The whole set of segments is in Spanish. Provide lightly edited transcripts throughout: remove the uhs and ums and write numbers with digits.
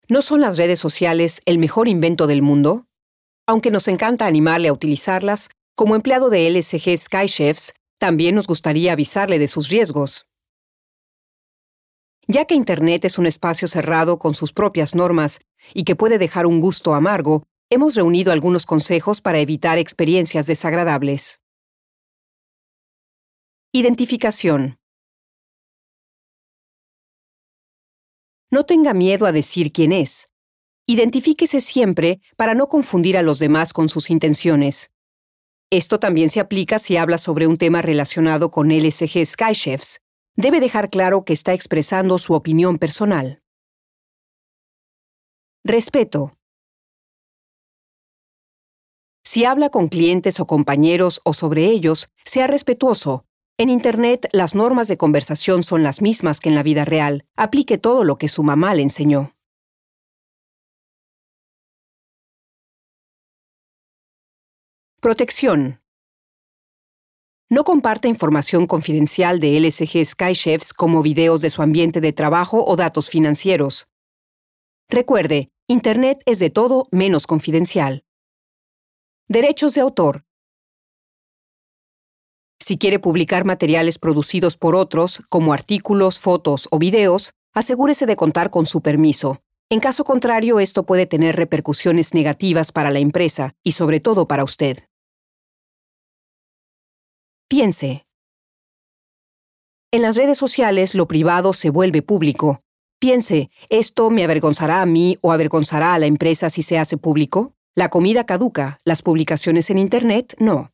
¿No son las redes sociales el mejor invento del mundo? Aunque nos encanta animarle a utilizarlas, como empleado de LSG Sky Chefs, también nos gustaría avisarle de sus riesgos. Ya que Internet es un espacio cerrado con sus propias normas y que puede dejar un gusto amargo, hemos reunido algunos consejos para evitar experiencias desagradables. Identificación. No tenga miedo a decir quién es. Identifíquese siempre para no confundir a los demás con sus intenciones. Esto también se aplica si habla sobre un tema relacionado con LSG Sky Chefs. Debe dejar claro que está expresando su opinión personal. Respeto. Si habla con clientes o compañeros o sobre ellos, sea respetuoso. En Internet, las normas de conversación son las mismas que en la vida real. Aplique todo lo que su mamá le enseñó. Protección. No comparta información confidencial de LSG Sky Chefs como videos de su ambiente de trabajo o datos financieros. Recuerde, Internet es de todo menos confidencial. Derechos de autor. Si quiere publicar materiales producidos por otros, como artículos, fotos o videos, asegúrese de contar con su permiso. En caso contrario, esto puede tener repercusiones negativas para la empresa y sobre todo para usted. Piense. En las redes sociales, lo privado se vuelve público. Piense, ¿esto me avergonzará a mí o avergonzará a la empresa si se hace público? La comida caduca, las publicaciones en Internet no.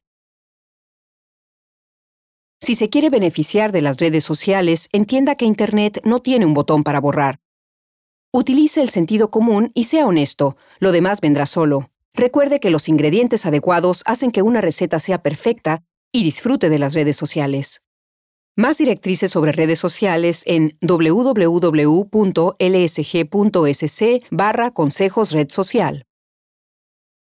Si se quiere beneficiar de las redes sociales, entienda que Internet no tiene un botón para borrar. Utilice el sentido común y sea honesto, lo demás vendrá solo. Recuerde que los ingredientes adecuados hacen que una receta sea perfecta y disfrute de las redes sociales. Más directrices sobre redes sociales en www.lsg.sc/consejos red social.